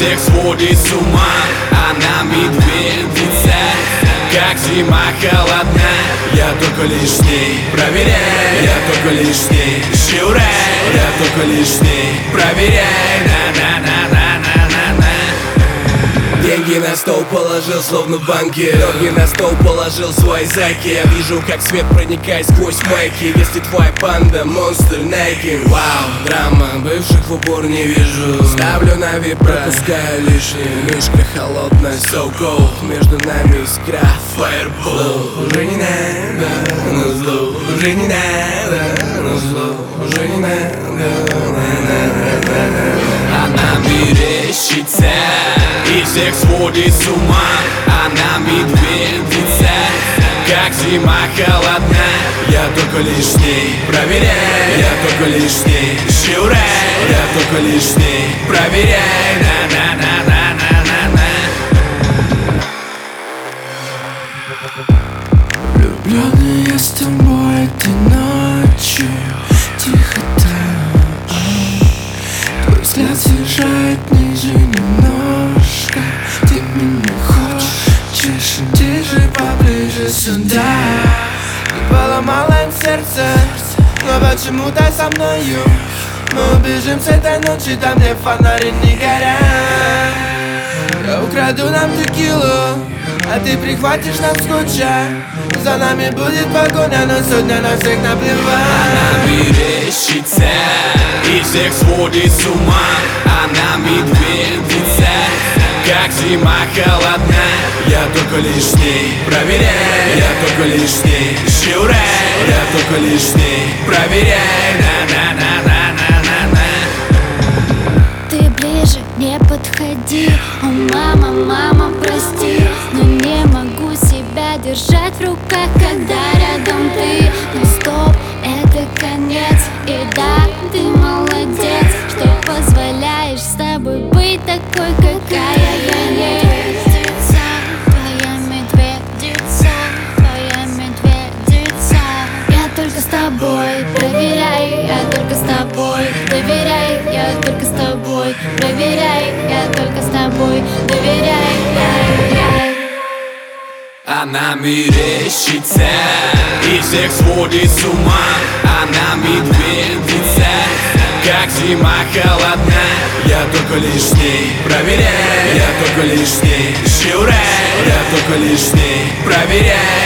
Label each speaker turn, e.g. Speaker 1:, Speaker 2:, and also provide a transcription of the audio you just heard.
Speaker 1: всех сводит с ума. Она медведица, как зима холодна. Я только лишь с ней проверяю, я только лишь с ней щураю, я только лишь с ней проверяю. На-на-на-на-на-на-на. Деньги на стол положил, словно в банке. Ноги на стол положил, свой заки. Я вижу, как свет проникает сквозь майки. Если твоя панда, монстр, Nike. Вау, драма, бывших в упор не вижу. Ставлю на вип, пропускаю лишнее. Мишка холодная, so cold. Между нами искра, fireball. Уже не надо, но зло. Уже не надо, но зло. Уже не надо. Она мерещится и всех сводит с ума. Она медведица, как зима холодна. Я только лишь с ней проверяю, я только лишь с ней щураю, я только лишь с ней проверяю. На-на-на-на-на-на-на.
Speaker 2: Влюблённый я с тобой этой ночью. Тихо так. Твой взгляд съезжает ниже немножко. Ты меня хочешь, иди же поближе сюда. Не поломала им сердце, но почему-то со мною мы убежим с этой ночи, там где фонари не горят. Я украду нам текилу, а ты прихватишь нам скотча. За нами будет погоня, но сегодня на всех наплевать.
Speaker 1: Она мерещится и всех сводит с ума. Она медведица, как зима холодна. Я только лишь с ней проверяю, я только лишь с ней щураю, я только лишь с ней проверяю. На-на-на-на-на-на-на.
Speaker 3: Ты ближе не подходи, о мама, мама, прости, но не могу себя держать в руках, когда рядом ты. Но стоп, это конец, и да, ты молодец, что позволяешь с тобой быть такой, какая я есть. Твоя медведица, твоя медведица. Я только с тобой, проверяй, я только с тобой, доверяй, я только с тобой, проверяй, я только с тобой, доверяй.
Speaker 1: Она мерещится и всех сводит с ума. Она медведица, как зима холодна. Я только лишь с ней проверяю, я только лишь с ней щураю, я только лишь с ней проверяю.